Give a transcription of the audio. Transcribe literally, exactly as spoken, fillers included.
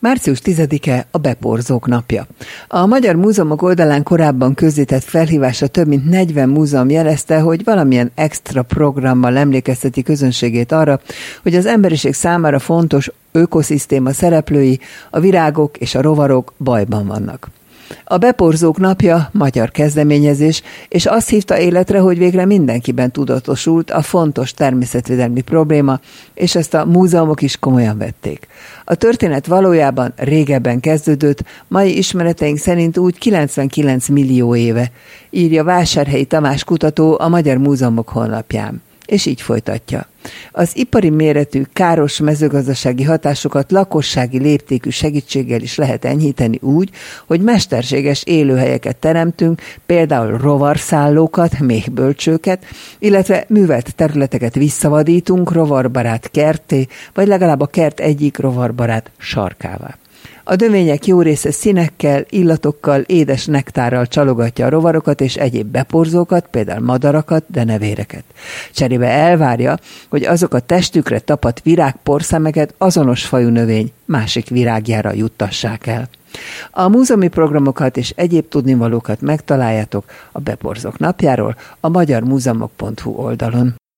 március tizedike a beporzók napja. A Magyar Múzeumok oldalán korábban közzétett felhívásra több mint negyven múzeum jelezte, hogy valamilyen extra programmal emlékezteti közönségét arra, hogy az emberiség számára fontos ökoszisztéma szereplői, a virágok és a rovarok bajban vannak. A Beporzók napja magyar kezdeményezés, és azt hívta életre, hogy végre mindenkiben tudatosult a fontos természetvédelmi probléma, és ezt a múzeumok is komolyan vették. A történet valójában régebben kezdődött, mai ismereteink szerint úgy kilencvenkilenc millió éve, írja Vásárhelyi Tamás kutató a Magyar Múzeumok honlapján. És így folytatja. Az ipari méretű, káros mezőgazdasági hatásokat lakossági léptékű segítséggel is lehet enyhíteni úgy, hogy mesterséges élőhelyeket teremtünk, például rovarszállókat, méhbölcsőket, illetve művelt területeket visszavadítunk rovarbarát kertté, vagy legalább a kert egyik rovarbarát sarkává. A növények jó része színekkel, illatokkal, édes nektárral csalogatja a rovarokat és egyéb beporzókat, például madarakat, de nevéreket. Cserébe elvárja, hogy azok a testükre tapadt virágporszemeket azonos fajú növény másik virágjára juttassák el. A múzeumi programokat és egyéb tudnivalókat megtaláljátok a Beporzók napjáról a magyarmúzeumok pont hu oldalon.